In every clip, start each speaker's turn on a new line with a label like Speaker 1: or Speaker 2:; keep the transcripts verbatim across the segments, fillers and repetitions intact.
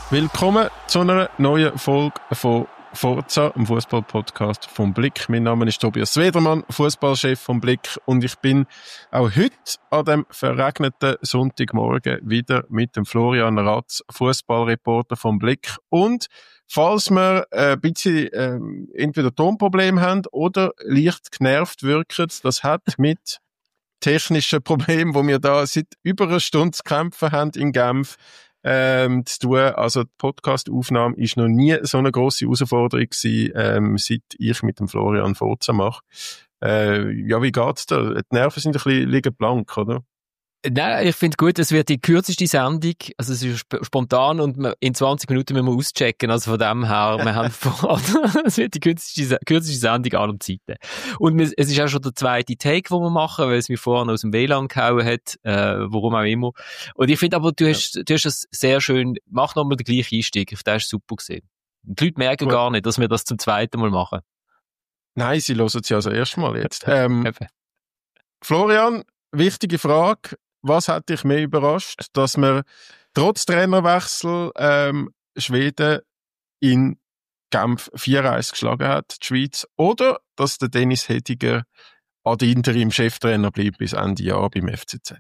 Speaker 1: Willkommen zu einer neuen Folge von Forza, dem Fußball-Podcast vom Blick. Mein Name ist Tobias Wedermann, Fußballchef vom Blick, und ich bin auch heute an dem verregneten Sonntagmorgen wieder mit dem Florian Ratz, Fußballreporter vom Blick. Und falls wir ein bisschen ähm, entweder Tonprobleme haben oder leicht genervt wirken, das hat mit technischen Problemen, wo wir da seit über einer Stunde zu kämpfen haben in Genf, ähm, zu tun. Also die Podcast-Aufnahme ist noch nie so eine grosse Herausforderung gewesen, ähm, seit ich mit dem Florian Forza mache. Äh, ja, wie geht's da? Die Nerven sind ein bisschen liegen blank, oder?
Speaker 2: Nein, ich finde gut, es wird die kürzeste Sendung, also es ist sp- spontan und in zwanzig Minuten müssen wir auschecken, also von dem her, wir haben vor, es wird die kürzeste, kürzeste Sendung an und Zeiten. Und wir, es ist auch schon der zweite Take, den wir machen, weil es mich vorhin aus dem W L A N gehauen hat, äh, warum auch immer. Und ich finde aber, du hast, ja. du hast es sehr schön, mach nochmal den gleichen Einstieg, auf den hast du super gesehen. Und die Leute merken gut. Gar nicht, dass wir das zum zweiten Mal machen.
Speaker 1: Nein, sie hören es ja also erst mal jetzt. Ähm, Florian, wichtige Frage. Was hat dich mehr überrascht, dass wir trotz Trainerwechsel ähm, Schweden in Genf vier eins geschlagen hat, die Schweiz, oder dass der Dennis Hediger ad interim Cheftrainer bleibt bis Ende Jahr beim F C Z?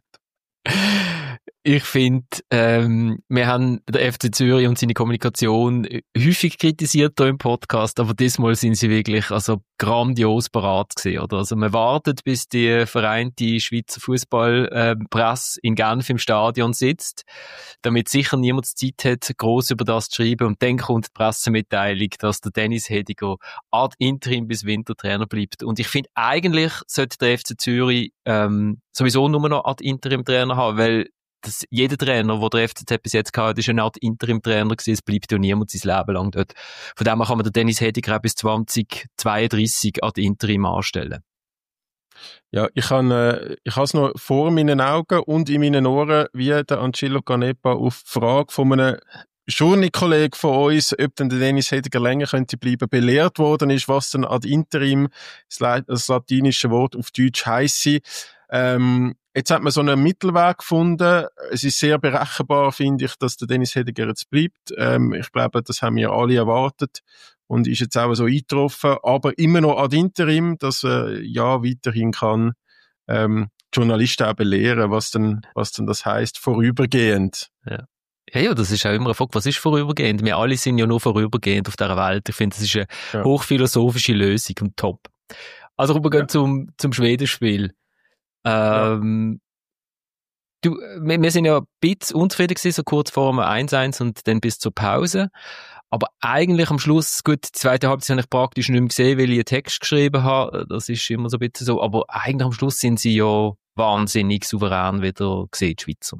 Speaker 2: Ich finde, ähm, wir haben den F C Zürich und seine Kommunikation häufig kritisiert hier im Podcast, aber diesmal sind sie wirklich also grandios parat gewesen, oder? Also man wartet, bis die vereinte Schweizer Fußballpresse äh, in Genf im Stadion sitzt, damit sicher niemand Zeit hat, gross über das zu schreiben, und dann kommt die Pressemitteilung, dass der Dennis Hediger ad interim bis Wintertrainer bleibt. Und ich finde, eigentlich sollte der F C Zürich ähm, sowieso nur noch ad interim Trainer haben, weil das, jeder Trainer, der der F C Z bis jetzt gehabt hat, ist eine Art Interim-Trainer gewesen. Es bleibt ja niemand sein Leben lang dort. Von dem her kann man den Dennis Hediger auch bis zwanzig zweiunddreissig an Interim anstellen.
Speaker 1: Ja, ich habe äh, ich has noch vor meinen Augen und in meinen Ohren, wie der Angelo Canepa auf die Frage von einem Journalkollegen von uns, ob denn der Dennis Hediger länger könnte bleiben, belehrt worden ist, was denn ad interim, das, das latinische Wort auf Deutsch heisse. Ähm, Jetzt hat man so einen Mittelweg gefunden. Es ist sehr berechenbar, finde ich, dass der Dennis Hediger jetzt bleibt. Ähm, ich glaube, das haben wir alle erwartet und ist jetzt auch so eingetroffen. Aber immer noch ad interim, dass er äh, ja weiterhin kann ähm, Journalisten auch belehren, was denn, was denn das heisst, vorübergehend.
Speaker 2: Ja. Ja, ja, das ist auch immer eine Frage, was ist vorübergehend? Wir alle sind ja nur vorübergehend auf dieser Welt. Ich finde, das ist eine ja. hochphilosophische Lösung und top. Also rübergehen ja. zum, zum Schwedenspiel. Ähm, ja. du, wir, wir sind ja ein bisschen unzufrieden gewesen, so kurz vor dem eins eins und dann bis zur Pause. Aber eigentlich am Schluss, gut, die zweite Halbzeit habe ich praktisch nicht mehr gesehen, weil ich einen Text geschrieben habe. Das ist immer so ein bisschen so. Aber eigentlich am Schluss sind sie ja wahnsinnig souverän wieder gesehen, die Schweizer.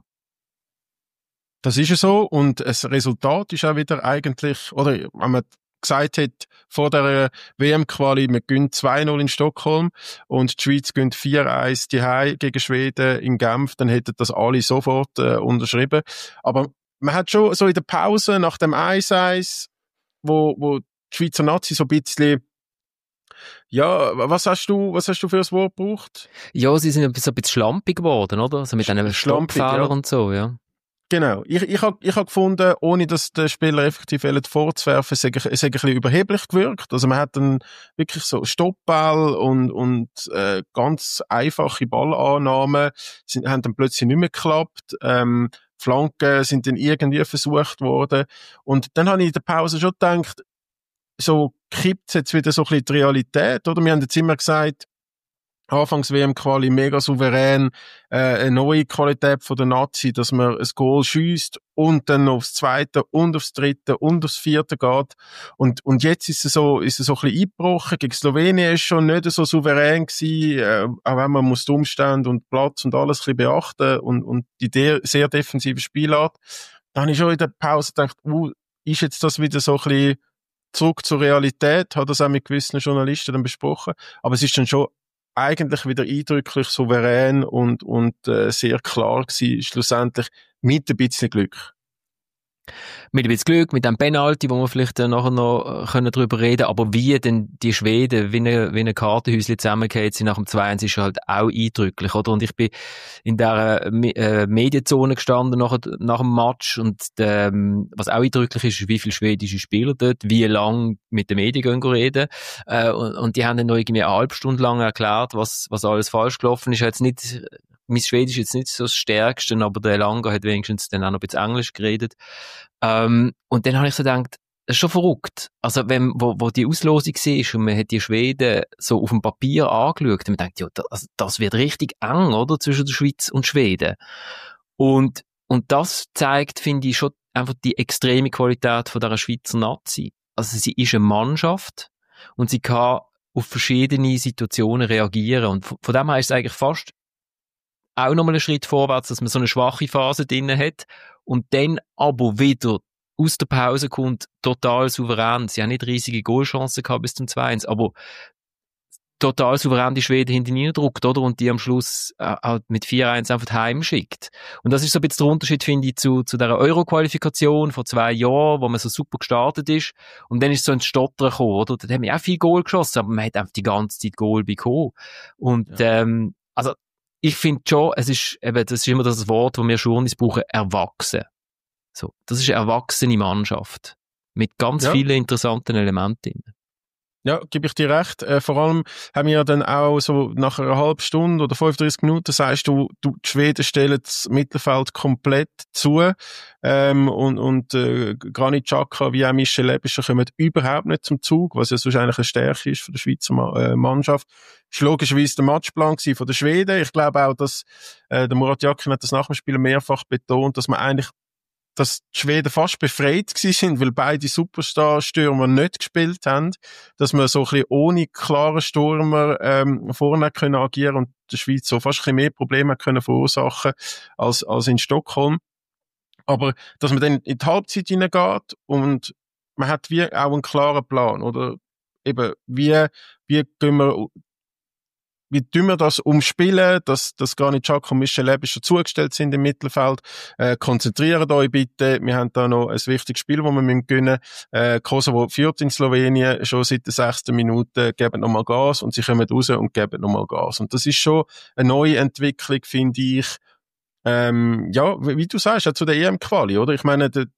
Speaker 1: Das ist ja so. Und das Resultat ist auch wieder eigentlich, oder wenn man gesagt hat, vor der W M-Quali, wir gewinnen zwei null in Stockholm und die Schweiz gewinnt vier eins daheim gegen Schweden in Genf, dann hätten das alle sofort äh, unterschrieben. Aber man hat schon so in der Pause nach dem eins eins, wo, wo die Schweizer Nazi so ein bisschen, ja, was hast du, was hast du für ein Wort gebraucht?
Speaker 2: Ja, sie sind so ein bisschen schlampig geworden, oder? Also mit einem Stoppfehler ja. und so, ja.
Speaker 1: Genau. Ich, ich habe ich hab gefunden, ohne dass der Spieler effektiv vorzuwerfen, es hat ein bisschen überheblich gewirkt. Also man hat dann wirklich so Stoppball und, und äh, ganz einfache Ballannahmen sind, haben dann plötzlich nicht mehr geklappt. Ähm, Flanken sind dann irgendwie versucht worden. Und dann habe ich in der Pause schon gedacht, so kippt jetzt wieder so ein bisschen die Realität, oder? Wir haben jetzt immer gesagt, Anfangs-W M-Quali mega souverän, äh, eine neue Qualität von der Nazi, dass man ein Goal schiesst und dann aufs zweite und aufs dritte und aufs vierte geht. Und, und jetzt ist es so, ist es so ein bisschen eingebrochen. Gegen Slowenien ist schon nicht so souverän gewesen, äh, auch wenn man muss die Umstände und Platz und alles ein bisschen beachten und, und die de- sehr defensive Spielart. Da habe ich schon in der Pause gedacht, uh, ist jetzt das wieder so ein bisschen zurück zur Realität? Hat das auch mit gewissen Journalisten dann besprochen. Aber es ist dann schon eigentlich wieder eindrücklich souverän und, und äh, sehr klar gewesen, schlussendlich mit ein bisschen Glück.
Speaker 2: Mit ein bisschen Glück, mit dem Penalty, wo wir vielleicht nachher noch können drüber reden, aber wie denn die Schweden, wie eine, wie eine Kartenhäuschen zusammengehen sind nach dem zwei eins, ist halt auch eindrücklich, oder? Und ich bin in der äh, Medienzone gestanden nach, nach dem Match und ähm, was auch eindrücklich ist, ist, wie viele schwedische Spieler dort, wie lang mit den Medien gehen reden äh, und, und die haben dann noch irgendwie eine halbe Stunde lang erklärt, was, was alles falsch gelaufen ist. Jetzt nicht, mein Schwedisch ist jetzt nicht so das Stärkste, aber der Langer hat wenigstens dann auch noch ein bisschen Englisch geredet. Ähm, und dann habe ich so gedacht, das ist schon verrückt. Also, wenn, wo, wo die Auslosung war und man hat die Schweden so auf dem Papier angeschaut, und man denkt, ja, das, das wird richtig eng, oder? Zwischen der Schweiz und Schweden. Und, und das zeigt, finde ich, schon einfach die extreme Qualität von dieser Schweizer Nazi. Also, sie ist eine Mannschaft und sie kann auf verschiedene Situationen reagieren. Und von, von dem her ist es eigentlich fast auch nochmal einen Schritt vorwärts, dass man so eine schwache Phase drin hat und dann aber wieder aus der Pause kommt, total souverän. Sie haben nicht riesige Goalchancen gehabt bis zum zwei eins, aber total souverän die Schweden hinten reingedrückt, oder? Und die am Schluss äh, halt mit vier eins einfach heimschickt. Und das ist so ein bisschen der Unterschied, finde ich, zu, zu dieser Euro-Qualifikation vor zwei Jahren, wo man so super gestartet ist. Und dann ist so ein Stottern gekommen, oder? Da haben wir auch viel Goal geschossen, aber man hat einfach die ganze Zeit Goal bekommen. Und, ja. ähm, also, ich finde schon, es ist eben, das ist immer das Wort, das wir Journalisten brauchen, erwachsen. So. Das ist eine erwachsene Mannschaft. Mit ganz ja. vielen interessanten Elementen.
Speaker 1: Ja, gebe ich dir recht. Äh, vor allem haben wir ja dann auch so nach einer halben Stunde oder fünfunddreißig Minuten sagst du, du die Schweden stellen das Mittelfeld komplett zu ähm, und, und äh, Granit Xhaka wie auch Michel Ebischer kommen überhaupt nicht zum Zug, was ja sonst eigentlich eine Stärke ist von der Schweizer Ma- äh, Mannschaft. Das war logischerweise der Matchplan von der Schweden. Ich glaube auch, dass äh, der Murat Yakin hat das nach dem Spiel mehrfach betont, dass man eigentlich dass die Schweden fast befreit gewesen sind, weil beide Superstar-Stürmer nicht gespielt haben, dass man so ein bisschen ohne klaren Stürmer ähm, vorne können agieren und der Schweiz so fast ein bisschen mehr Probleme können verursachen als, als in Stockholm. Aber dass man dann in die Halbzeit hineingeht und man hat wie auch einen klaren Plan, oder eben, wie, wie gehen wir Wie tun wir das umspielen, dass, dass Granit Xhaka und Michel Ebischer zugestellt sind im Mittelfeld? Äh, konzentriert euch bitte. Wir haben da noch ein wichtiges Spiel, das wir gewinnen müssen. Äh, Kosovo führt in Slowenien schon seit der sechsten Minute, geben nochmal Gas und sie kommen raus und geben nochmal Gas. Und das ist schon eine neue Entwicklung, finde ich. Ähm, ja, wie, wie du sagst, ja, zu der E M-Quali, oder? Ich meine, der,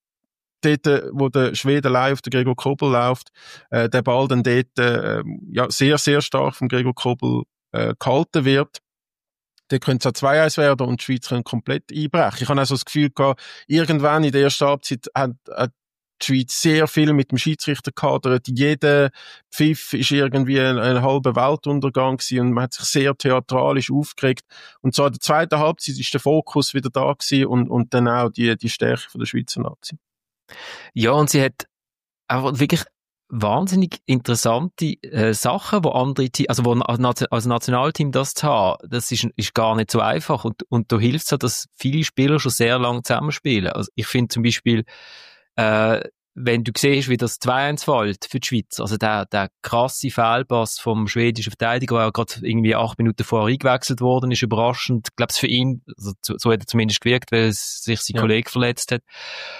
Speaker 1: dort, wo der Schweden läuft, der Gregor Kobel läuft, äh, der Ball dann dort äh, ja, sehr, sehr stark vom Gregor Kobel äh, gehalten wird. Dort könnte es auch zwei eins werden und die Schweiz könnte komplett einbrechen. Ich habe also das Gefühl gehabt, irgendwann in der ersten Halbzeit hat, hat die Schweiz sehr viel mit dem Schiedsrichter gehadert. Jeder Pfiff ist irgendwie ein, ein halber Weltuntergang gewesen und man hat sich sehr theatralisch aufgeregt. Und so in der zweiten Halbzeit ist der Fokus wieder da gewesen und, und dann auch die, die Stärke von der Schweizer Nazi.
Speaker 2: Ja, und sie hat einfach wirklich wahnsinnig interessante äh, Sachen, wo andere, also wo als Nationalteam das zu haben, das ist, ist gar nicht so einfach. Und, und da hilft es halt, dass viele Spieler schon sehr lange zusammenspielen. Also ich finde zum Beispiel, äh, wenn du siehst, wie das zwei eins fällt für die Schweiz, also der, der krasse Fehlpass vom schwedischen Verteidiger, der ja gerade irgendwie acht Minuten vorher eingewechselt worden ist, überraschend. Ich glaube, es für ihn, also, so hat er zumindest gewirkt, weil sich sein ja. Kollege verletzt hat.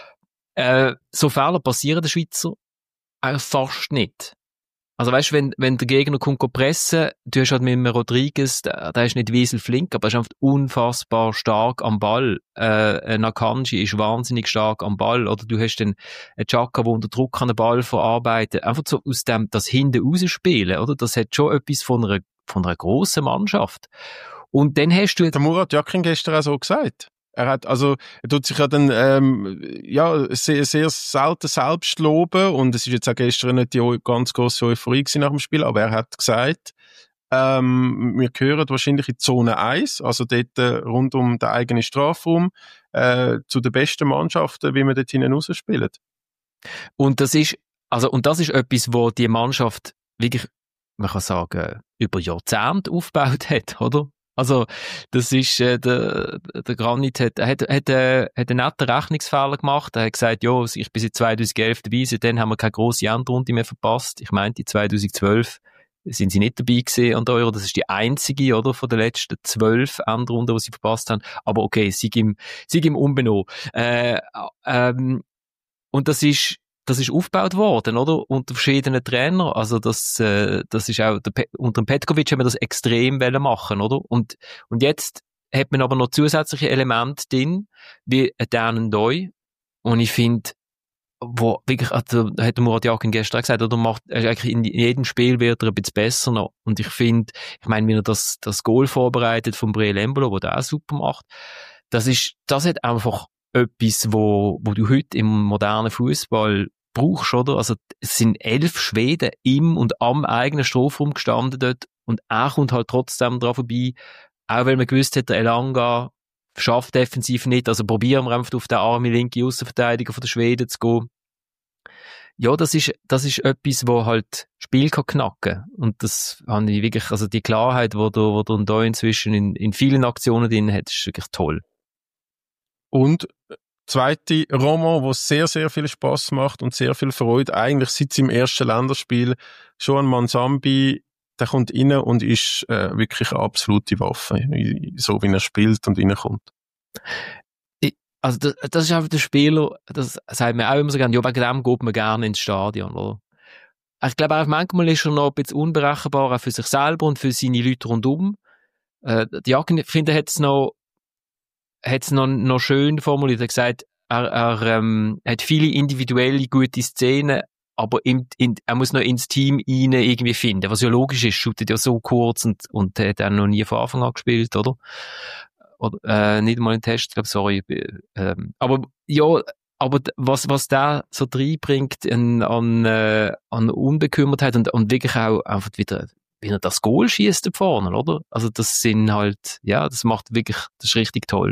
Speaker 2: Äh, so Fehler passieren der Schweizer auch fast nicht. Also weißt, wenn wenn der Gegner kommt pressen, du hast halt mit dem Rodriguez, der, der ist nicht wieselflink, aber er ist einfach unfassbar stark am Ball. Äh, ein Akanji ist wahnsinnig stark am Ball. Oder du hast dann einen Xhaka, der unter Druck kann den Ball verarbeiten. Einfach so aus dem das hinten rausspielen, oder? Das hat schon etwas von einer von einer grossen Mannschaft. Und dann hast du jetzt...
Speaker 1: Der Murat Yakin gestern auch so gesagt. Er hat, also, er tut sich ja dann, ähm, ja, sehr, sehr selten selbst loben und es ist jetzt auch gestern nicht die ganz grosse Euphorie gewesen nach dem Spiel, aber er hat gesagt, ähm, wir gehören wahrscheinlich in Zone eins, also dort äh, rund um den eigenen Strafraum, äh, zu den besten Mannschaften, wie wir dort hinten rausspielen.
Speaker 2: Und das ist, also, und das ist etwas, wo die Mannschaft wirklich, man kann sagen, über Jahrzehnte aufgebaut hat, oder? Also, das ist, äh, der, der Granit hat, hat, hat, äh, hat einen netten Rechnungsfehler gemacht. Er hat gesagt, ja, ich bin seit zweitausendelf dabei, seitdem haben wir keine grosse Endrunde mehr verpasst. Ich meinte, zweitausendzwölf sind sie nicht dabei gewesen an der Euro. Das ist die einzige, oder, von den letzten zwölf Endrunden, die sie verpasst haben. Aber okay, sie im, sie im Unbenommen. Äh, ähm, und das ist, das ist aufgebaut worden, oder? Unter verschiedenen Trainern. Also das, äh, das ist auch, der Pe- unter dem Petkovic haben wir das extrem wollen machen, oder? Und, und jetzt hat man aber noch zusätzliche Elemente drin, wie einen Doi. Und ich finde, wo wirklich, also, hat der Murat Yakin gestern gesagt, oder macht, eigentlich in jedem Spiel wird er ein bisschen besser noch. Und ich finde, ich meine, wenn er das, das Goal vorbereitet von Breel Embolo, wo der auch super macht, das ist, das hat einfach etwas, wo, wo du heute im modernen Fußball brauchst, oder? Also, es sind elf Schweden im und am eigenen Strafraum gestanden dort und er kommt halt trotzdem dran vorbei, auch weil man gewusst hat, der Elanga schafft defensiv nicht, also probieren wir einfach auf den armen linken Aussenverteidiger von der Schweden zu gehen. Ja, das ist, das ist etwas, wo halt Spiel kann knacken. Und das habe ich wirklich, also die Klarheit, wo du, wo du da inzwischen in, in vielen Aktionen drin hat, ist wirklich toll.
Speaker 1: Und zweite Roman, wo sehr, sehr viel Spass macht und sehr viel Freude, eigentlich seit seinem ersten Länderspiel, schon Mansambi, der kommt rein und ist äh, wirklich eine absolute Waffe, so wie er spielt und reinkommt.
Speaker 2: Also das, das ist einfach der Spieler, das sagt man auch immer so gerne, ja, wegen dem geht man gerne ins Stadion, oder? Ich glaube auch, manchmal ist er noch ein bisschen unberechenbar, auch für sich selber und für seine Leute rundum. Äh, die Jacken, finde ich, hat es noch, hat's noch, noch schön formuliert. Er hat gesagt, er, er ähm, hat viele individuelle gute Szenen, aber im, in, er muss noch ins Team rein irgendwie finden, was ja logisch ist, shootet ja so kurz und, und hat dann noch nie von Anfang an gespielt, oder? Oder, äh, nicht mal in Test, glaube sorry. Ähm, aber, ja, aber was, was der so reinbringt an, an, äh, an Unbekümmertheit und, und wirklich auch einfach wieder, wie er das Goal schießt da vorne, oder? Also, das sind halt, ja, das macht wirklich, das ist richtig toll.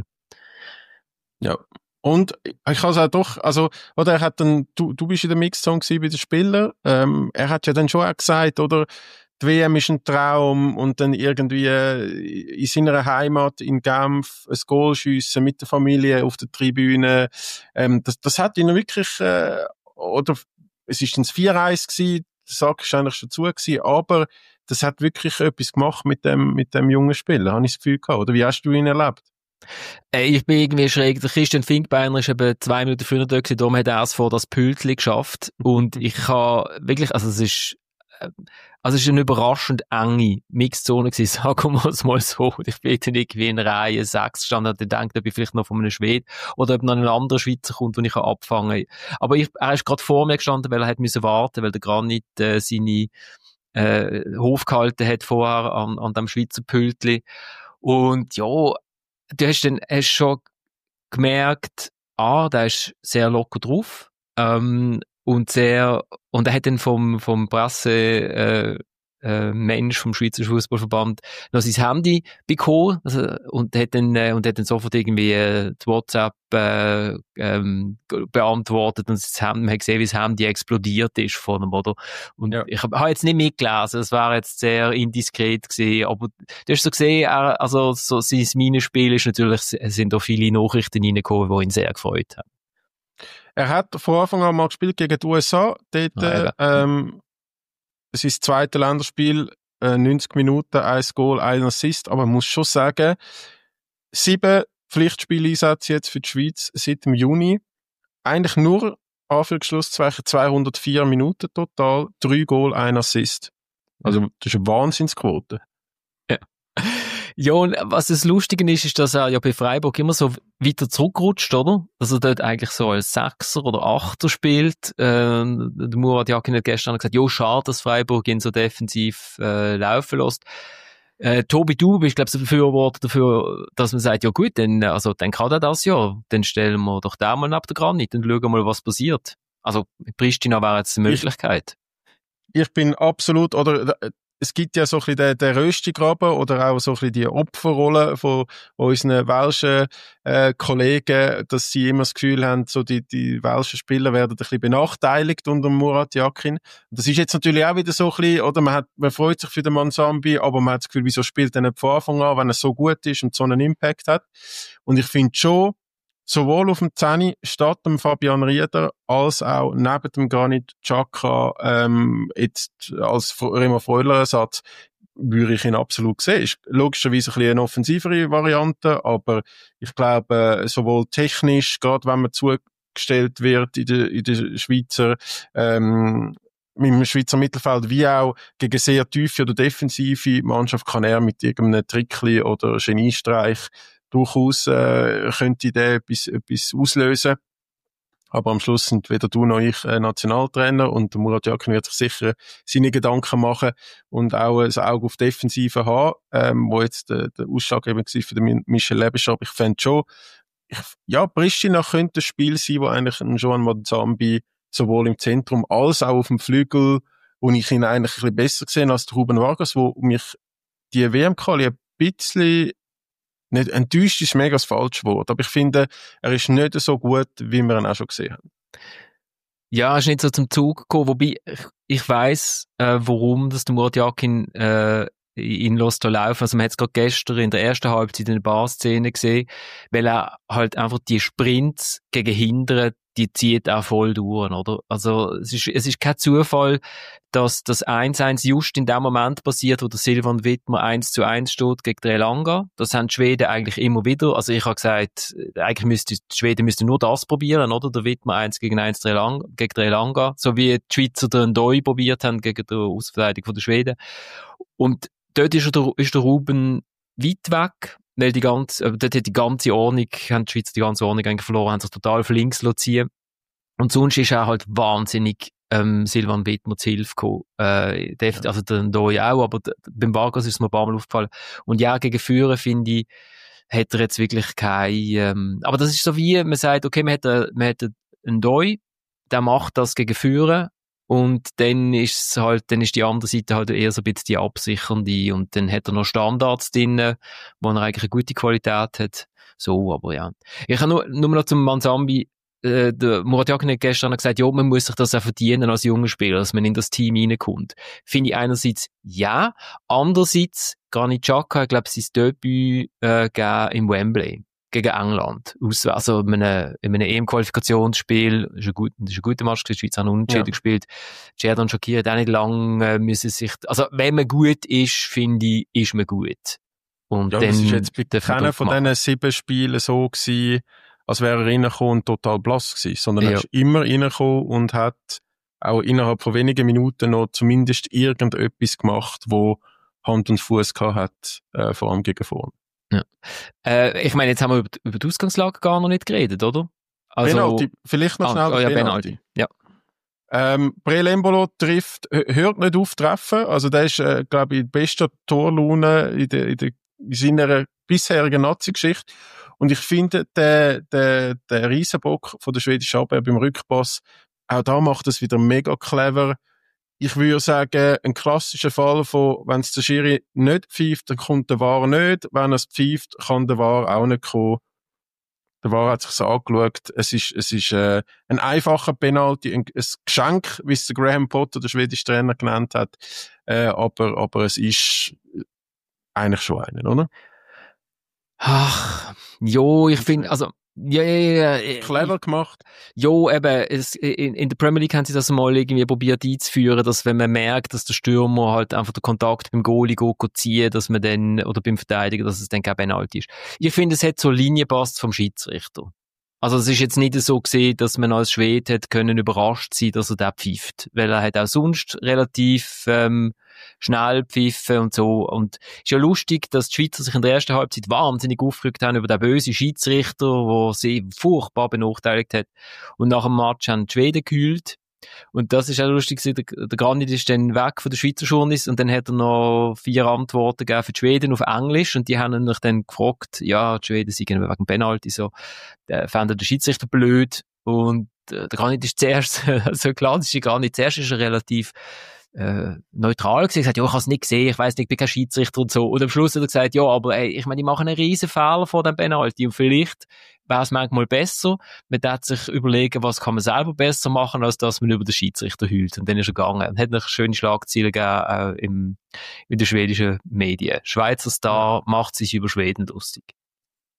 Speaker 1: Ja. Und ich kann es auch doch, also, oder er hat dann, du, du bist in der Mixzone gewesen bei den Spielern, ähm, er hat ja dann schon auch gesagt, oder, die W M ist ein Traum und dann irgendwie in seiner Heimat in Genf ein Goal schiessen mit der Familie auf der Tribüne, ähm, das, das hat ihn wirklich, äh, oder, es ist ein vier eins gewesen, der Sack ist eigentlich schon zu gewesen, aber das hat wirklich etwas gemacht mit dem, mit dem jungen Spieler, habe ich das Gefühl gehabt, oder wie hast du ihn erlebt?
Speaker 2: Ich bin irgendwie schräg. Der Christian Finkbeiner ist eben zwei Minuten früher da gewesen, darum hat er es vor das Pültli geschafft. Und ich habe wirklich, also es ist, also es ist eine überraschend enge Mixzone gewesen, sagen wir es mal so. Ich bin nicht irgendwie in Reihe sechs gestanden und denkt, ob ich vielleicht noch von einem Schweden oder ob noch ein anderer Schweizer kommt, den ich abfangen kann. Aber ich, er ist gerade vor mir gestanden, weil er hat müssen warten, weil der Granit äh, seine äh, Hof gehalten hat vorher an, an dem Schweizer Pültli. Und ja, du hast dann hast schon gemerkt, ah, der ist sehr locker drauf, ähm, und sehr, und er hat dann vom, vom Presse, äh, äh, Mensch vom Schweizer Fußballverband noch sein Handy bekommen, also, und hat dann, äh, und hat dann sofort irgendwie, äh, die WhatsApp, äh, ähm, beantwortet, und das Handy, man hat gesehen, wie das Handy explodiert ist von ihm, oder? Und ja. Ich habe hab jetzt nicht mitgelesen, es war jetzt sehr indiskret gewesen, aber du hast so gesehen, er, also, so, sein Minenspiel ist natürlich, es sind auch viele Nachrichten reingekommen, die ihn sehr gefreut haben.
Speaker 1: Er hat von Anfang an mal gespielt gegen die U S A, dort, ja, ähm, es ist das zweite Länderspiel, äh, neunzig Minuten, ein Goal, ein Assist, aber man muss schon sagen, sieben Pflichtspieleinsätze jetzt für die Schweiz seit dem Juni, eigentlich nur, Anführungsschlusszeichen, zweihundertvier Minuten total, drei Goal, ein Assist. Also, das ist eine Wahnsinnsquote.
Speaker 2: Ja. Ja, und was das Lustige ist, ist, dass er ja bei Freiburg immer so weiter zurückrutscht, oder? Dass er dort eigentlich so als Sechser oder Achter spielt. Ähm, der Murat Yakin hat gestern gesagt, jo, schade, dass Freiburg ihn so defensiv äh, laufen lässt. Äh, Tobi, du bist, glaube ich, Befürworter dafür, dass man sagt, ja gut, dann, also, dann kann er das ja. Dann stellen wir doch da mal neben der Granit und schauen mal, was passiert. Also, Pristina wäre jetzt eine Möglichkeit.
Speaker 1: Ich, ich bin absolut, oder, es gibt ja so ein bisschen den, den Röstigraben oder auch so ein bisschen die Opferrolle von unseren welschen äh, Kollegen, dass sie immer das Gefühl haben, so die, die welschen Spieler werden ein bisschen benachteiligt unter Murat Yakin. Das ist jetzt natürlich auch wieder so ein bisschen, oder man hat, man freut sich für den Mansambi, aber man hat das Gefühl, wieso spielt er nicht von Anfang an, wenn er so gut ist und so einen Impact hat. Und ich finde schon, sowohl auf dem Zehni statt dem Fabian Rieder als auch neben dem Granit Xhaka ähm, jetzt als Remo Freuler-Ersatz würde ich ihn absolut sehen. Ist logischerweise ein bisschen eine offensivere Variante, aber ich glaube, sowohl technisch, gerade wenn man zugestellt wird in der, in der Schweizer, ähm, mit dem Schweizer Mittelfeld, wie auch gegen sehr tiefe oder defensive Mannschaft, kann er mit irgendeinem Trickli oder Geniestreich durchaus, äh, könnte der etwas, etwas auslösen. Aber am Schluss sind weder du noch ich äh, Nationaltrainer und der Murat Yakin wird sich sicher seine Gedanken machen und auch ein Auge auf Defensive haben, ähm, wo jetzt der, der ausschlaggebend war für den Michel Lebescher. Aber ich fände schon, ich, ja, Pristina könnte ein Spiel sein, wo eigentlich ein Joan Mazambi sowohl im Zentrum als auch auf dem Flügel, wo ich ihn eigentlich ein bisschen besser gesehen als der Ruben Vargas, wo mich die W M-Quali ein bisschen nicht enttäuscht ist mega das falsche Wort, aber ich finde, er ist nicht so gut, wie wir ihn auch schon gesehen haben.
Speaker 2: Ja, er ist nicht so zum Zug gekommen, wobei ich, ich weiss, äh, warum dass der Murat Yakin äh, ihn lässt da laufen. Also man hat es gerade gestern in der ersten Halbzeit in der Bar-Szene gesehen, weil er halt einfach die Sprints gegen Hindern, die zieht auch voll durch, oder? Also es ist, es ist kein Zufall, dass das eins eins just in dem Moment passiert, wo der Silvan Wittmer eins zu eins steht gegen die Elanga. Das haben die Schweden eigentlich immer wieder. Also ich habe gesagt, eigentlich müsste die Schweden müssten nur das probieren, oder? Der Wittmer eins gegen eins gegen die Elanga. So wie die Schweizer den Ndoi probiert haben gegen die Ausverteidigung der Schweden. Und dort ist der, ist der Ruben weit weg. Weil die ganze, äh, dort hat die ganze Ordnung, haben die Schweizer die ganze Ordnung eigentlich verloren, haben sich total auf links ziehen. Und sonst ist er halt wahnsinnig, ähm, Silvan Wittmer zu Hilfe gekommen. Äh, der, ja. Also der Ndoi auch, aber der, beim Vargas ist es mir ein paar Mal aufgefallen. Und ja, gegen Führer, finde ich, hat er jetzt wirklich kein, ähm, aber das ist so wie, man sagt, okay, man hat, einen, man hat einen Ndoi, der macht das gegen Führer. Und dann ist es halt, dann ist die andere Seite halt eher so ein bisschen die absichernde und dann hat er noch Standards drin, wo er eigentlich eine gute Qualität hat. So, aber ja. Ich habe nur, nur noch zum Manzambi, äh, der Murat Yakin hat gestern gesagt, ja, man muss sich das auch verdienen als junger Spieler, dass man in das Team reinkommt. Finde ich einerseits ja, andererseits, Granit Xhaka, ich glaube, sein Debüt äh, gegeben im Wembley. Gegen England. Aus, also in einem, in einem E M-Qualifikationsspiel, ist ein, gut, ist ein guter Match, die Schweiz hat unentschieden ja. gespielt. Xherdan Shaqiri hat auch nicht lange äh, müssen sich, also wenn man gut ist, finde ich, ist man gut. Und
Speaker 1: ja,
Speaker 2: dann
Speaker 1: das ist jetzt bei keiner von diesen sieben Spielen so gewesen, als wäre er reingekommen und total blass gewesen, sondern ja. er ist immer reingekommen und hat auch innerhalb von wenigen Minuten noch zumindest irgendetwas gemacht, wo Hand und Fuß gehabt hat, äh, vor allem gegen vorne.
Speaker 2: Ja. Äh, ich meine, jetzt haben wir über, über die Ausgangslage gar noch nicht geredet, oder? Also,
Speaker 1: Penalty, vielleicht noch schnell
Speaker 2: ah, oh ja,
Speaker 1: Penalty.
Speaker 2: Penalty. Ja.
Speaker 1: Ähm, Breel Embolo trifft, hört nicht auf treffen, also der ist, äh, glaube ich, in bester Torlaune in, der, in, der, in seiner bisherigen Nazi-Geschichte. Und ich finde, der, der, der Riesenbock von der schwedischen Abwehr beim Rückpass, auch da macht es wieder mega clever. Ich würde sagen, ein klassischer Fall von, wenn es der Schiri nicht pfeift, dann kommt der V A R nicht. Wenn er es pfeift, kann der V A R auch nicht kommen. Der V A R hat sich so angeschaut. Es ist, es ist, äh, ein einfacher Penalty, ein, ein Geschenk, wie es der Graham Potter, der schwedische Trainer, genannt hat. Äh, aber, aber es ist eigentlich schon einer, oder?
Speaker 2: Ach, jo, ich finde, also, ja, ja, ja.
Speaker 1: Clever gemacht.
Speaker 2: Jo, eben, es, in, in der Premier League haben sie das mal irgendwie probiert einzuführen, dass wenn man merkt, dass der Stürmer halt einfach den Kontakt beim Goalie geht, geht ziehen, dass man dann, oder beim Verteidiger, dass es dann kein Penalty ist. Ich finde, es hat so Linie passt vom Schiedsrichter. Also es ist jetzt nicht so gesehen, dass man als Schwede hat können überrascht sein, dass er da pfeift. Weil er hat auch sonst relativ ähm, schnell pfiffen und so. Und es ist ja lustig, dass die Schweizer sich in der ersten Halbzeit wahnsinnig aufgeregt haben über den bösen Schiedsrichter, der sie furchtbar benachteiligt hat. Und nach dem Match haben die Schweden gekühlt. Und das ist auch lustig, der, der Granit ist dann weg von der Schweizer Journalist und dann hat er noch vier Antworten gegeben für die Schweden auf Englisch und die haben ihn dann gefragt, ja, die Schweden sind wegen Penalty so, äh, fanden den Schiedsrichter blöd und äh, der Granit ist zuerst, also klar, das ist Granit, zuerst ist er relativ äh, neutral gewesen, gesagt, ja, ich habe es nicht gesehen, ich weiss nicht, ich bin kein Schiedsrichter und so. Und am Schluss hat er gesagt, ja, aber ey, ich meine, die machen einen riesen Fehler vor dem Penalty und vielleicht wäre es manchmal besser, man darf sich überlegen, was kann man selber besser machen, als dass man über den Schiedsrichter heult. Und dann ist er gegangen. Und hat noch schöne Schlagzeilen gegeben, äh, im, in den schwedischen Medien. Schweizer Star macht sich über Schweden lustig.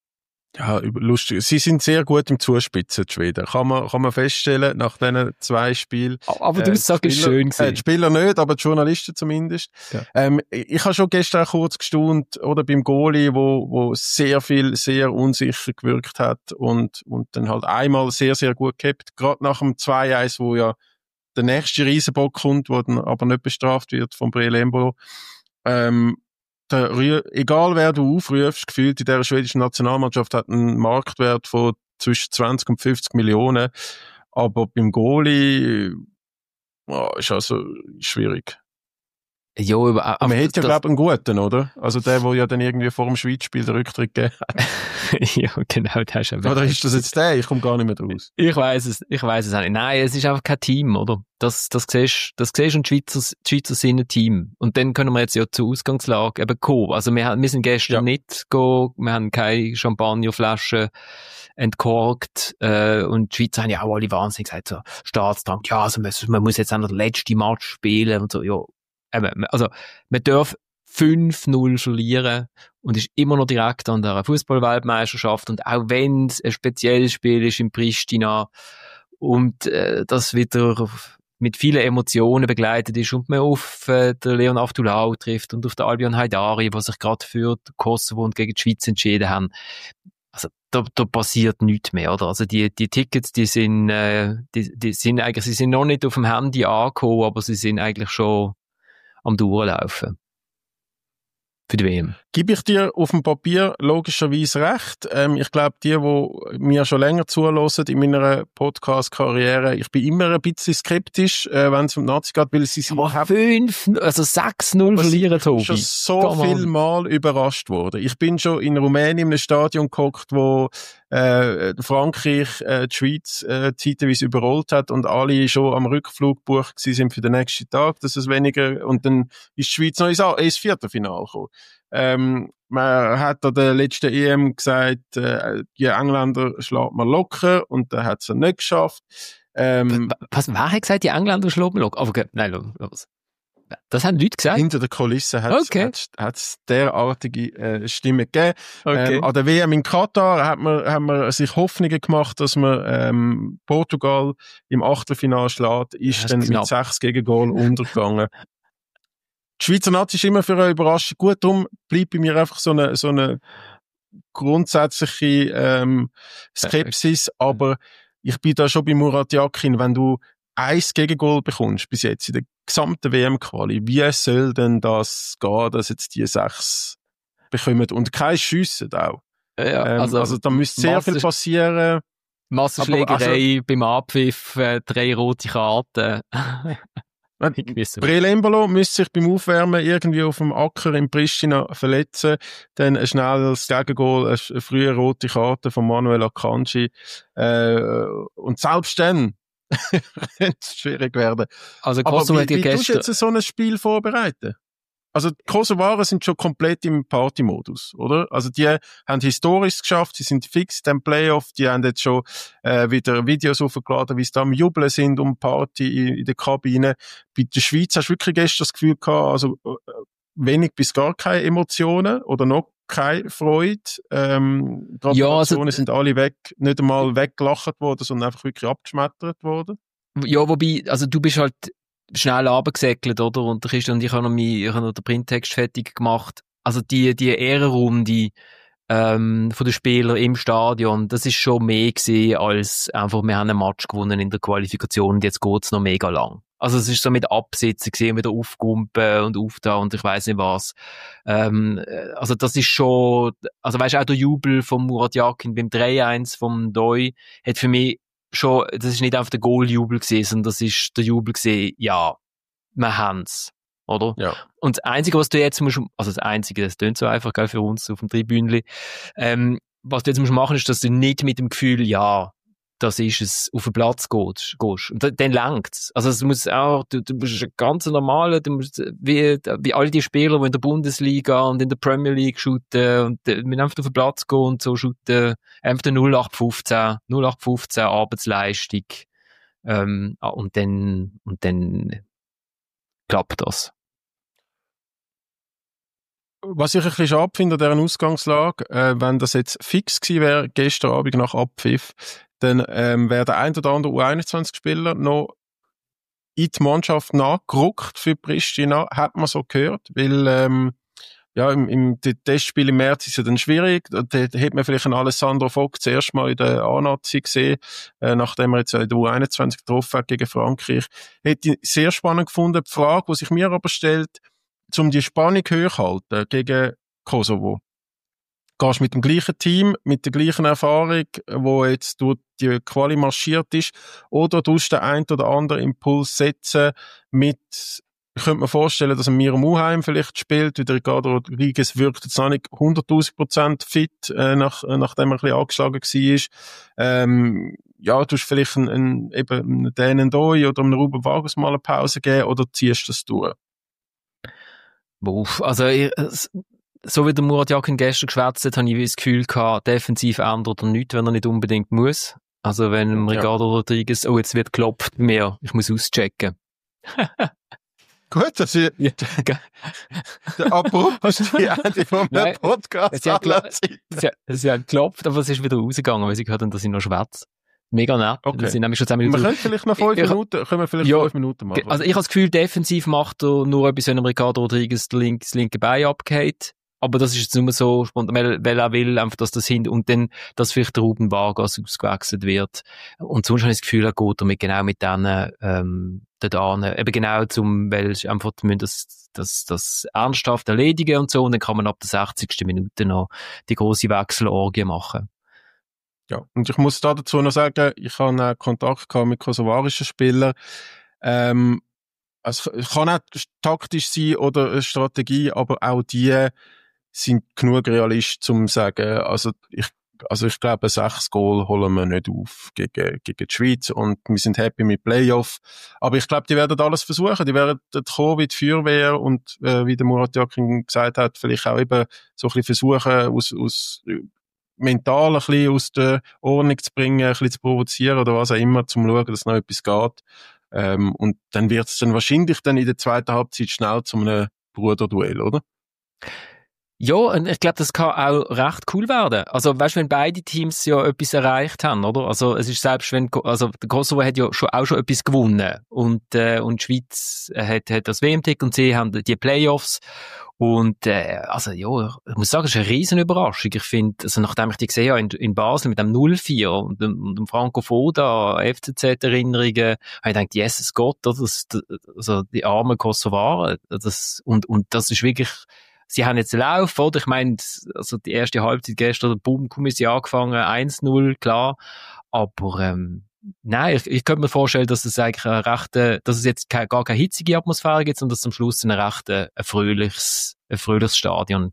Speaker 1: Ja, lustig. Sie sind sehr gut im Zuspitzen, die Schweden. Kann man, kann man feststellen, nach diesen zwei Spielen.
Speaker 2: Aber die Aussage ist schön gewesen.
Speaker 1: Äh, die Spieler nicht, aber die Journalisten zumindest.
Speaker 2: Ja.
Speaker 1: Ähm, ich habe schon gestern kurz gestaunt, oder beim Goalie, wo, wo sehr viel, sehr unsicher gewirkt hat und, und dann halt einmal sehr, sehr gut gehabt. Gerade nach dem zwei eins, wo ja der nächste Riesenbock kommt, wo dann aber nicht bestraft wird von Breel Embolo. Ähm, Der, egal wer du aufrufst, gefühlt in der schwedischen Nationalmannschaft hat einen Marktwert von zwischen zwanzig und fünfzig Millionen. Aber beim Goalie oh, ist also schwierig.
Speaker 2: Ja, aber,
Speaker 1: aber man hätte ja, glaube ich, einen guten, oder? Also der, der ja dann irgendwie vor dem Schweizspiel den Rücktritt gegeben hat.
Speaker 2: Ja, genau, der ist ja
Speaker 1: Oder ist das jetzt der? Ich komme gar nicht mehr draus.
Speaker 2: Ich weiss es, ich weiss es auch nicht. Nein, es ist einfach kein Team, oder? Das, das siehst, das siehst und die Schweizer, die Schweizer sind ein Team. Und dann können wir jetzt ja zur Ausgangslage eben kommen. Also wir, wir sind gestern ja. nicht go, wir haben keine Champagnerflaschen entkorkt, äh, und die Schweizer haben ja auch alle wahnsinnig gesagt, so, Staatsdank, ja, also man, man muss jetzt auch noch den letzten Match spielen und so, ja. Also, man darf fünf null verlieren und ist immer noch direkt an der Fußball-Weltmeisterschaft. Und auch wenn es ein spezielles Spiel ist in Pristina und äh, das wieder mit vielen Emotionen begleitet ist und man auf äh, den Leon Avtulau trifft und auf den Albion Haidari, die sich gerade für Kosovo und gegen die Schweiz entschieden haben. Also da, da passiert nichts mehr, oder? Also die, die Tickets, die sind, äh, die, die sind eigentlich, sie sind noch nicht auf dem Handy angekommen, aber sie sind eigentlich schon am Durchlaufen. Für die W M.
Speaker 1: Gebe ich dir auf dem Papier logischerweise recht. Ähm, ich glaube, die, die mir schon länger zuhören in meiner Podcast-Karriere, ich bin immer ein bisschen skeptisch, äh, wenn es um die Nazi geht, weil sie sind
Speaker 2: fünf, also sechs null verlieren, Tobi.
Speaker 1: Ich bin schon so viel Mal überrascht worden. Ich bin schon in Rumänien in einem Stadion gehockt, wo äh, Frankreich äh, die Schweiz äh, zeitweise überrollt hat und alle schon am Rückflug gebucht sind für den nächsten Tag, dass es weniger, und dann ist die Schweiz noch ins, ins Viertelfinale gekommen. Ähm, man hat an der letzten E M gesagt, äh, die Engländer schlägt man locker, und dann hat es nicht geschafft. Ähm,
Speaker 2: was, wer hat gesagt, die Engländer schlagen locker? Okay, nein, los. Das haben Leute gesagt?
Speaker 1: Hinter der Kulisse hat es
Speaker 2: okay.
Speaker 1: derartige äh, Stimmen gegeben.
Speaker 2: Okay.
Speaker 1: Ähm, an der W M in Katar hat man, haben wir sich Hoffnungen gemacht, dass man ähm, Portugal im Achtelfinale schlägt, ist ja, dann knapp. Mit sechs Gegengol untergegangen. Die Schweizer Nazi ist immer für eine Überraschung gut, darum bleibt bei mir einfach so eine, so eine grundsätzliche ähm, Skepsis, aber ich bin da schon bei Murat Yakin, wenn du ein Gegengol bekommst bis jetzt in der gesamten W M-Quali, wie soll denn das gehen, dass jetzt die sechs bekommen und kein Schiessen auch?
Speaker 2: Ja,
Speaker 1: ähm,
Speaker 2: also,
Speaker 1: also da müsste sehr viel passieren.
Speaker 2: Massenschlägerei also, beim Abpfiff, äh, drei rote Karten.
Speaker 1: Breel Embolo müsste sich beim Aufwärmen irgendwie auf dem Acker in Pristina verletzen, dann ein schnelles Gegengol, eine frühe rote Karte von Manuel Akanji, äh, und selbst dann könnte es schwierig werden.
Speaker 2: Also Kosovo
Speaker 1: Aber wie, wie
Speaker 2: gestern...
Speaker 1: tust du jetzt so ein Spiel vorbereiten? Also die Kosovaren sind schon komplett im Party-Modus, oder? Also die haben historisch geschafft, sie sind fix in den Playoff, die haben jetzt schon äh, wieder Videos aufgeladen, wie sie da am Jubeln sind um Party in, in der Kabine. Bei der Schweiz hast du wirklich gestern das Gefühl gehabt, also äh, wenig bis gar keine Emotionen oder noch keine Freude. Ähm, Gratulationen ja, also, sind alle weg, nicht einmal weggelacht worden, sondern einfach wirklich abgeschmettert worden.
Speaker 2: Ja, wobei, also du bist halt schnell runtergesäckelt, oder? Und der Christian und ich haben noch, mich, ich habe noch den Printtext fertig gemacht. Also die, die Ehrenrunde ähm, von den Spielern im Stadion, das ist schon mehr gewesen, als einfach, wir haben einen Match gewonnen in der Qualifikation und jetzt geht's noch mega lang. Also es ist so mit Absitzen gesehen, wieder aufgumpen und auftauen und ich weiss nicht was. Ähm, also das ist schon, also weisst auch der Jubel von Murat Yakin beim drei eins vom Doi hat für mich schon, das ist nicht einfach der Goaljubel gewesen, sondern das ist der Jubel gewesen, ja, wir haben's, oder?
Speaker 1: Ja.
Speaker 2: Und das Einzige, was du jetzt musst, also das Einzige, das klingt so einfach, gell, für uns auf dem Tribünli, ähm, was du jetzt musst machen, ist, dass du nicht mit dem Gefühl, ja, das ist es, auf den Platz gehst, gehst. Und dann langt's. Also es muss auch, du, du bist ein ganz normaler, du musst, wie, wie all die Spieler, die in der Bundesliga und in der Premier League shooten, und äh, wir einfach auf den Platz gehen und so shooten, einfach der null acht fünfzehn Arbeitsleistung, ähm, und dann, und dann klappt das.
Speaker 1: was ich ein bisschen schade finde an dieser Ausgangslage, äh, wenn das jetzt fix gewesen wäre, gestern Abend nach Abpfiff, dann ähm, wäre der ein oder andere U einundzwanzig-Spieler noch in die Mannschaft nachgerückt für Pristina, hat man so gehört, weil ähm, ja, im, im Testspiel im März ist es ja dann schwierig. Da, da hat man vielleicht einen Alessandro Vogt zuerst mal in der A-Nazi gesehen, äh, nachdem er jetzt in der U einundzwanzig getroffen hat gegen Frankreich. Hätte ich sehr spannend gefunden. Die Frage, die sich mir aber stellt, um die Spannung hochzuhalten gegen Kosovo. Gehst mit dem gleichen Team, mit der gleichen Erfahrung, wo jetzt durch die Quali marschiert ist, oder tust du den einen oder anderen Impuls setzen mit, ich könnte mir vorstellen, dass ein Miro Muheim vielleicht spielt, weil der Ricardo Rodriguez wirkt jetzt noch nicht hunderttausend Prozent fit, äh, nach, nachdem er ein bisschen angeschlagen war. Ähm, ja, du hast vielleicht einen, einen, eben einen Dänen Doi oder einen Ruben Vargas mal eine Pause geben, oder ziehst du das durch?
Speaker 2: Uff, also, ich, so wie der Murat Yakin gestern geschwätzt hat, habe ich das Gefühl gehabt, defensiv ändert er nichts, wenn er nicht unbedingt muss. Also, wenn ja. Ricardo Rodriguez, oh, jetzt wird geklopft bei mir, ich muss auschecken.
Speaker 1: Gut, das ist ja. der Abbruch ist die Ende vom Podcast.
Speaker 2: Sie haben geklopft, aber es ist wieder rausgegangen, weil sie gehört haben, dass ich noch schwätze. Mega nett.
Speaker 1: Okay.
Speaker 2: Das sind nämlich schon zehn Minuten.
Speaker 1: Wir können vielleicht noch fünf ich, Minuten, können wir vielleicht ja, fünf Minuten machen.
Speaker 2: Also ich habe das Gefühl, defensiv macht er nur etwas, wenn Ricardo Rodriguez das linke, das linke Bein abgeht. Aber das ist jetzt nur so spontan, weil, weil er will, einfach, dass das hin, und dann, dass vielleicht der Ruben Vargas ausgewechselt wird. Und sonst habe ich das Gefühl, er geht damit genau mit denen, ähm, da eben genau zum, weil einfach, wir müssen das, das, das ernsthaft erledigen und so, und dann kann man ab der sechzigsten Minute noch die grosse Wechselorgie machen.
Speaker 1: Ja, und ich muss da dazu noch sagen, ich habe auch Kontakt gehabt mit kosovarischen Spielern. Ähm, also, es kann auch taktisch sein oder eine Strategie, aber auch die sind genug Realist, um zu sagen, also ich, also ich glaube, sechs Goal holen wir nicht auf gegen, gegen die Schweiz, und wir sind happy mit Playoff. Aber ich glaube, die werden alles versuchen. Die werden kommen wie die Feuerwehr und, äh, wie der Murat Yakin gesagt hat, vielleicht auch eben so ein bisschen versuchen, aus, aus, mental ein bisschen aus der Ordnung zu bringen, ein bisschen zu provozieren oder was auch immer, zum schauen, dass noch etwas geht. Ähm, und dann wird es dann wahrscheinlich dann in der zweiten Halbzeit schnell zu einem Bruderduell, oder?
Speaker 2: Ja, und ich glaube, das kann auch recht cool werden. Also, weißt du, wenn beide Teams ja etwas erreicht haben, oder? Also, es ist selbst wenn, also, der Kosovo hat ja schon, auch schon etwas gewonnen. Und, äh, und die Schweiz hat, hat das W M-Tick und sie haben die Playoffs. Und, äh, also, ja, ich muss sagen, es ist eine riesen Überraschung. Ich finde, also, nachdem ich die gesehen habe in, in Basel mit dem null vier und dem, und dem Franco Foda, F C Z-Erinnerungen, habe ich gedacht, Jesus Gott, das, das, also, die armen Kosovaren, das, und, und das ist wirklich, sie haben jetzt Lauf, oder? Ich meine, also die erste Halbzeit gestern, boom, komm, ist sie angefangen, eins null, klar. Aber, ähm, nein, ich, ich könnte mir vorstellen, dass es eigentlich eine rechte, dass es jetzt keine, gar keine hitzige Atmosphäre gibt, sondern dass es am Schluss ein recht ein fröhliches, ein fröhliches Stadion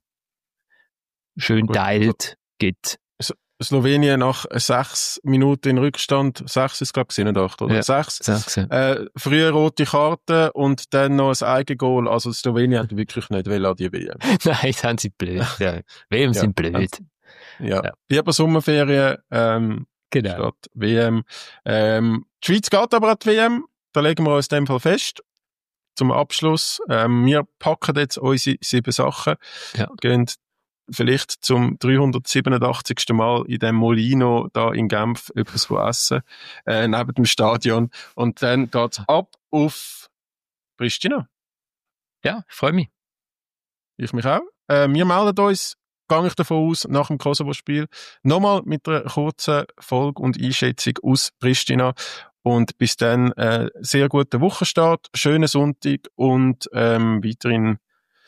Speaker 2: schön teilt gibt.
Speaker 1: Slowenien nach sechs Minuten in Rückstand, sechs ist glaube ich nicht acht, oder?
Speaker 2: Ja,
Speaker 1: sechs.
Speaker 2: sechs ja.
Speaker 1: Äh, frühe rote Karte und dann noch ein Eigengoal. Also Slowenien hat wirklich nicht will an die W M.
Speaker 2: Nein, das haben sie blöd. Ja. W M ja, sind blöd.
Speaker 1: Ja. ja. Lieber Sommerferien, ähm,
Speaker 2: genau.
Speaker 1: statt W M. Ähm, die Schweiz geht aber an die W M. Da legen wir uns in dem Fall fest. Zum Abschluss. Ähm, wir packen jetzt unsere sieben Sachen.
Speaker 2: Ja.
Speaker 1: Gehen vielleicht zum dreihundertsiebenundachtzigsten Mal in dem Molino da in Genf etwas essen, äh, neben dem Stadion. Und dann geht's ab auf Pristina.
Speaker 2: Ja, ich freue mich.
Speaker 1: Ich mich auch. Äh, wir melden uns, gehe ich davon aus, nach dem Kosovo-Spiel nochmal mit einer kurzen Folge und Einschätzung aus Pristina. Und bis dann äh, sehr guten Wochenstart, schönen Sonntag und ähm, weiterhin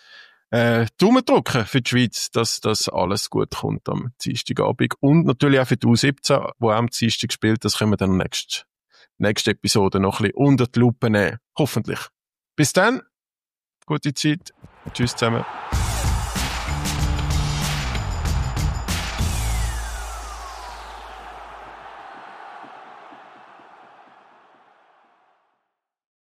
Speaker 1: Äh, Daumen drücken für die Schweiz, dass das alles gut kommt am Dienstagabend. Und natürlich auch für die U siebzehn, die auch am Dienstag spielt. Das können wir dann nächste, nächste Episode noch ein bisschen unter die Lupe nehmen. Hoffentlich. Bis dann. Gute Zeit. Tschüss zusammen.